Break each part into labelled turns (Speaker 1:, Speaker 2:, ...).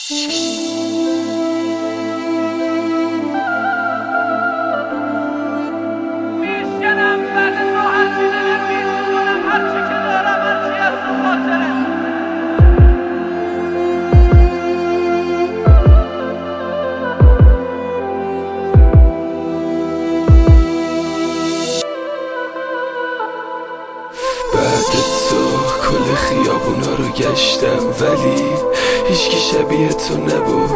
Speaker 1: کل خیابونا رو گشتم ولی هیچکی شبیه تو نبود.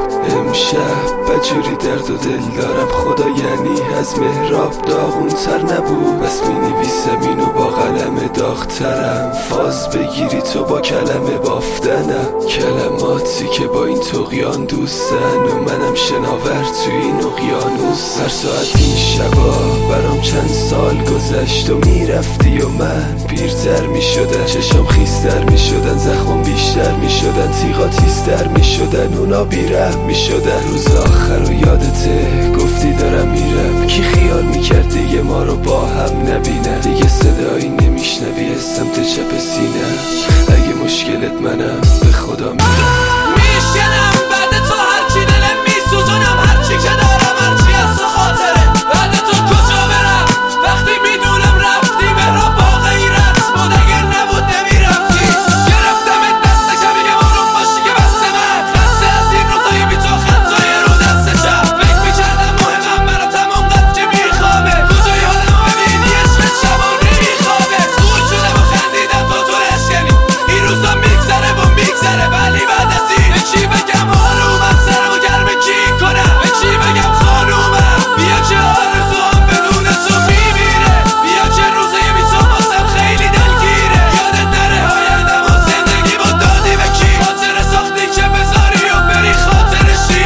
Speaker 1: امشب بجوری درد و دل دارم خدا، یعنی از محراب داغونتر نبود. بس می نویسم اینو با قلم داغترم، فاز بگیری تو با کلمه بافتنم، کلماتی که با این طغیان دوستن و منم شناور توی این اقیانوس. هر ساعت این شبا برام چند سال گذشت و میرفتی و من پیرتر میشدم، چشم خیستر میشدن، زخم بیشتر میشدن، تیغا تیزتر میشدن، اونا بیرحم میشدن. روز آخر و یادته گفتی دارم میرم، کی خیال میکرد دیگه ما رو با هم نبینم، دیگه صدایی نمیشنوی از سمت چپ سینه. اگه مشکلت منم به خدا میرم
Speaker 2: میشکنم بعد تو هرچی دلم میسوزونم، هرچی که دارم هرچی از تو خاطره. بعد تو کجا برم وقتی میدونم رفتی، برا با غیرت بود اگر نبود نمیرفتی. گرفتمت دست شب یه مارون باشی که بسته من، خسته از این روزایی بی تو خطای رو دست شب. فکر میکردم مهمم براتم اونقدر که میخوابه، کجای حالمو ببینی عشق شبا نمیخوابه. خور شدم و خندیدم با تو اشکنی، این روزا میگذره و میگذره ولی بعد از این به چی بگم حالومم، سرمو گرم کی کنم، به چی بگم خانومم. بیا که آرزوام بدون تو میمیره، بیا که روزای بی تو بازم خیلی دلگیره. یادت نره آیندم و زندگی با دادی به کی، خاطره ساختی که بذاری و بری خاطرشی.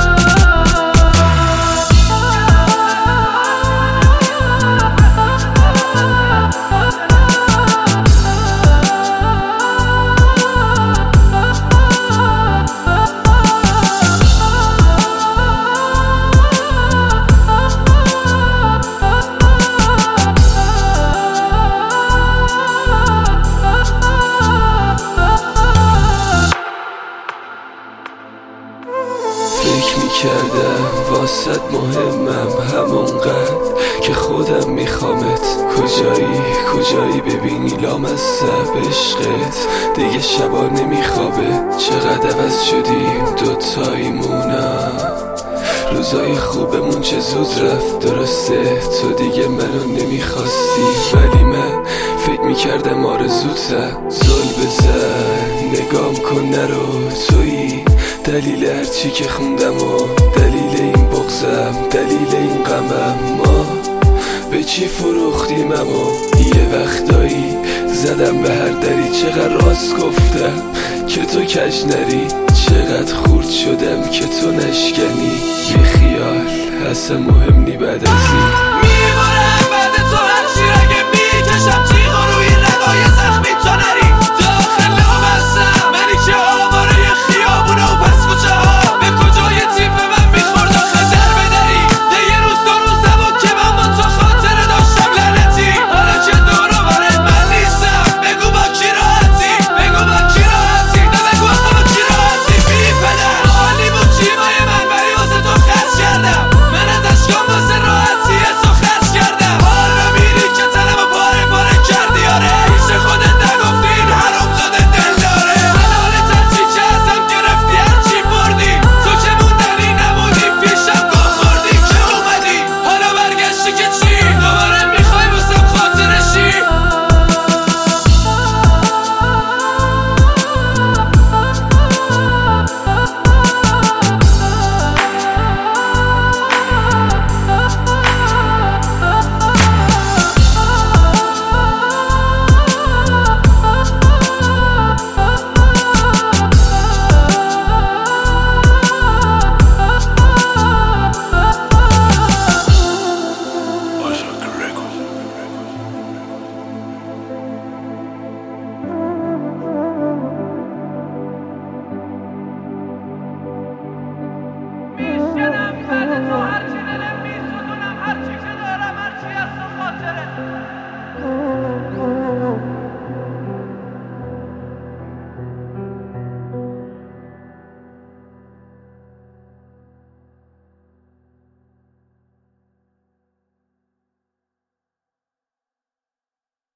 Speaker 1: فکر میکردم واسد مهمم همونقدر که خودم میخوامت. کجایی ببینی لامصب عشقت دیگه شبا نمیخوابه. چقدر عوض شدیم دوتاییمونم، روزای خوبمون چه زود رفت. درسته تو دیگه منو نمیخواستی ولی من فکر میکردم آرزوتم. زل بزن نگام کن نرو، تویی دلیل هرچی که خوندم و دلیل این بغضم، دلیل این غمم. ما به چی فروختیم اما یه وقتایی زدم به هر دری. چقدر راست گفتم که تو کج نری، چقدر خورد شدم که تو نشکنی. بی خیال اصلا مهم نی بعد از این
Speaker 2: میبارم بعد تو هرچی رگه میکشم